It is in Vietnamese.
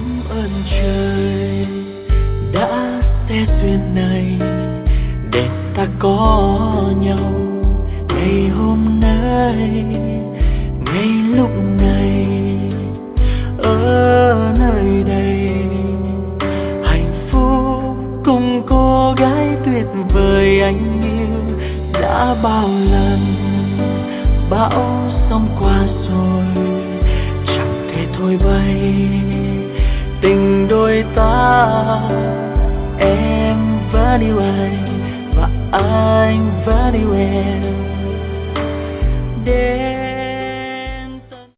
ơn trời đã sẽ duyên này để ta có nhau ngày hôm nay, ngay lúc này ở nơi đây. Hạnh phúc cùng cô gái tuyệt vời anh yêu đã bao lần bão sóng qua rồi chẳng thể thôi bay tình đôi ta. Em vẫn yêu anh và anh vẫn yêu em.